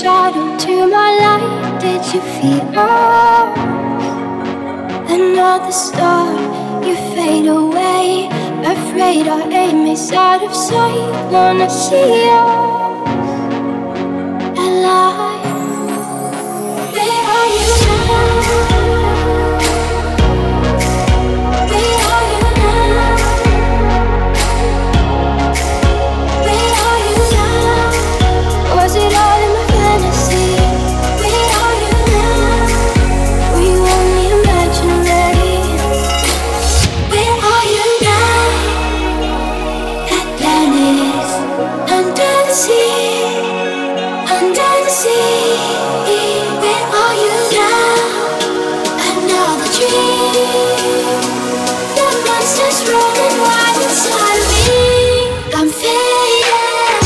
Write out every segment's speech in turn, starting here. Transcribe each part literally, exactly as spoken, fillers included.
shadow to my light. Did you feel another star? You fade away, afraid our aim is out of sight. Wanna see you alive. Where are you now? Where are you now? Where are you now? Was it all in my fantasy? Where are you now? Were you only imaginary? Where are you now? Atlantis, under the sea, under the sea. Where are you now? Another dream. The monsters running wild inside of me. I'm fading.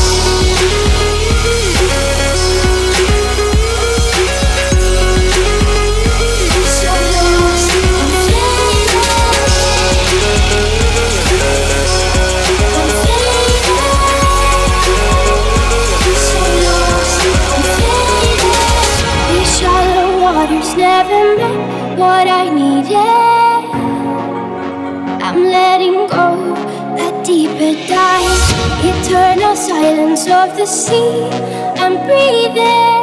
So lost, I'm fading. I'm fading. So lost, I'm fading. These shallow waters never meant what I needed. I'm letting go, that deeper dive, eternal silence of the sea. I'm breathing.